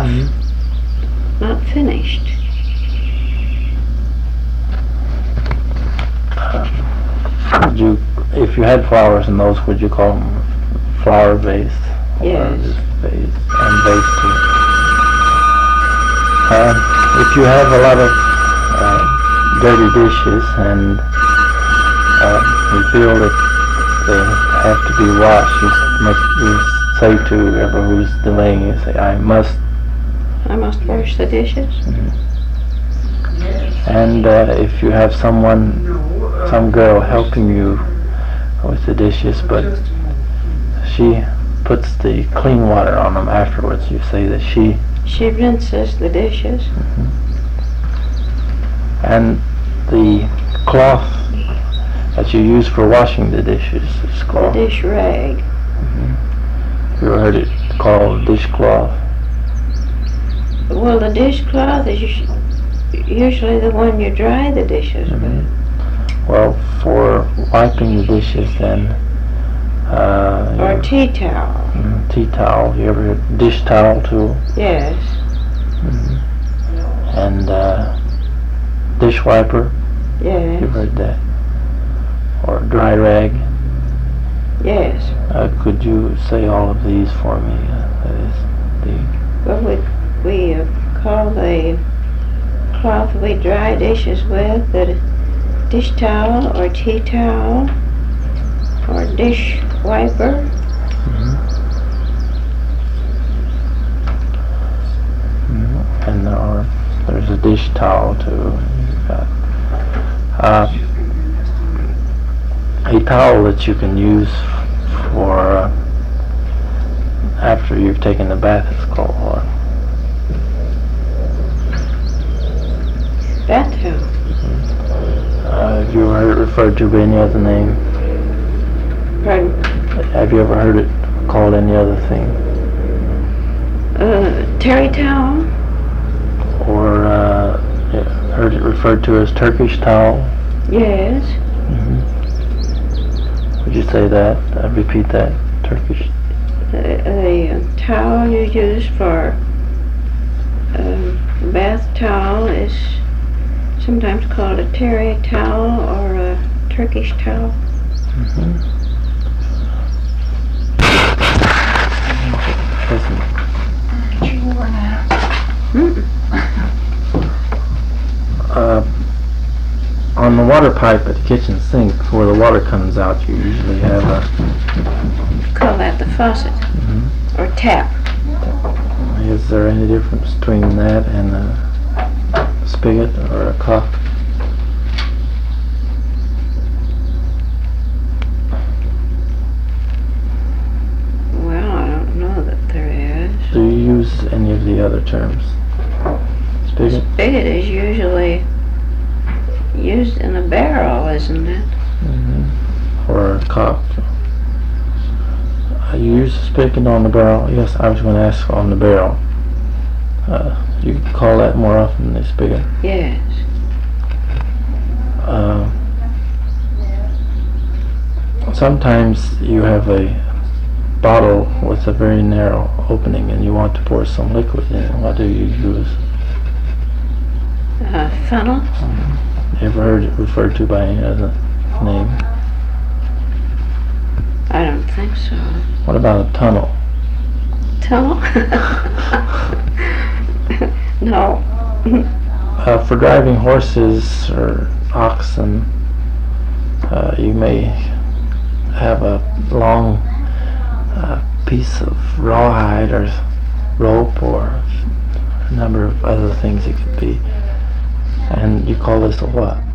not finished. Would you, if you had flowers in those, would you call them flower vase? Yes. Or just vase and vase too? If you have a lot of dirty dishes and you feel that they have to be washed, you say to whoever who's delaying, you say, I must wash the dishes. And if you have some girl helping you with the dishes, but she puts the clean water on them afterwards, you say that she rinses the dishes. And the cloth that you use for washing the dishes is called the dish rag. You ever heard it called dishcloth? Well, the dishcloth is usually the one you dry the dishes with. Well, for wiping the dishes then, or tea towel. Tea towel. You ever heard dish towel too? Yes. And dish wiper. Yes. You've heard that. Or dry rag. Yes. Could you say all of these for me? Well, we call the cloth we dry dishes with the dish towel or tea towel or dish wiper. And there's a dish towel too. A towel that you can use for after you've taken the bath is called what? Bath towel. Have you ever heard it referred to by any other name? Pardon? Have you ever heard it called any other thing? Terry towel. Or heard it referred to as Turkish towel? Yes. Would you say that? Repeat that. Turkish. The towel you use for bath towel is sometimes called a terry towel or a Turkish towel. On the water pipe at the kitchen sink, where the water comes out, you usually have a... Call that the faucet, or tap. Is there any difference between that and a spigot or a cup? Well, I don't know that there is. Do you use any of the other terms? Spigot? Spigot is usually used in a barrel, isn't it? Or a cup. You use a spigot on the barrel? Yes, I was going to ask on the barrel. You call that more often than a spigot? Yes. Sometimes you have a bottle with a very narrow opening and you want to pour some liquid in it. What do you use? A funnel? You ever heard it referred to by any other name? I don't think so. What about a tunnel? Tunnel? No. For driving horses or oxen, you may have a long piece of rawhide or rope or a number of other things it could be. And you call this a what?